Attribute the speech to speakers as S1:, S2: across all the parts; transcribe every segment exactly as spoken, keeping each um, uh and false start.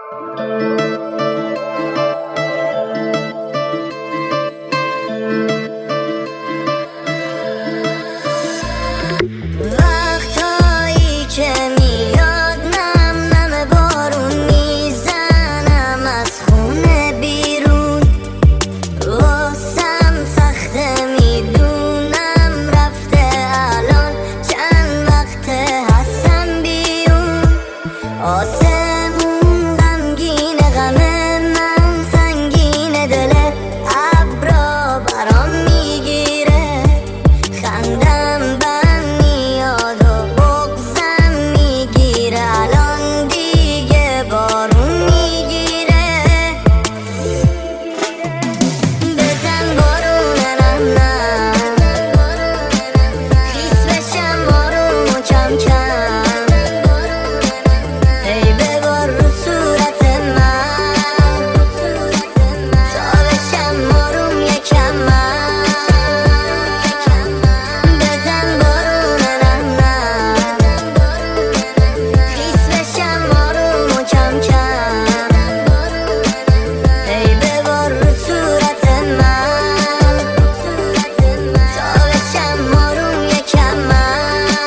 S1: وقتایی که میاد نم نم بارون میزنم از خونه بیرون، واسم سخته میدونم رفته الان چند وقته هستم بیرون. آسمون غمگین غمه من سنگین دل ابرا برام میگیره، خندم بند میاد و بغزم میگیره، الان دیگه بارون میگیره. بزن بارون نم نم خیس بشم آروم و کم کم، ای ببار رو صورت من تا بشم آروم یکم من. بزن بارون نم نم خیس بشم آروم و کم کم، ای ببار رو صورت من تا بشم آروم یکم من.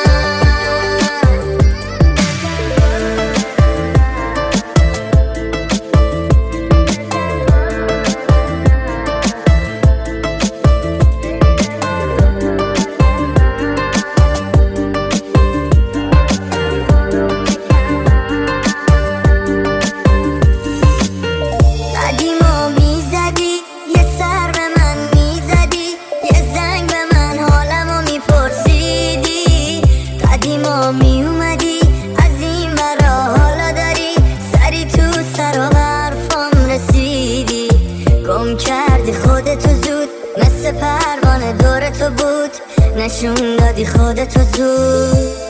S1: قدیما میزدی یه سر به من میزدی، یه زنگ به من حالمو میپرسیدی، قدیما میومدی از این ورا حالا داری سری تو سر و حرفام رسیدی. گم کردی خودتو زود مثل پروانه دور تو بود، نشون دادی خودتو زود.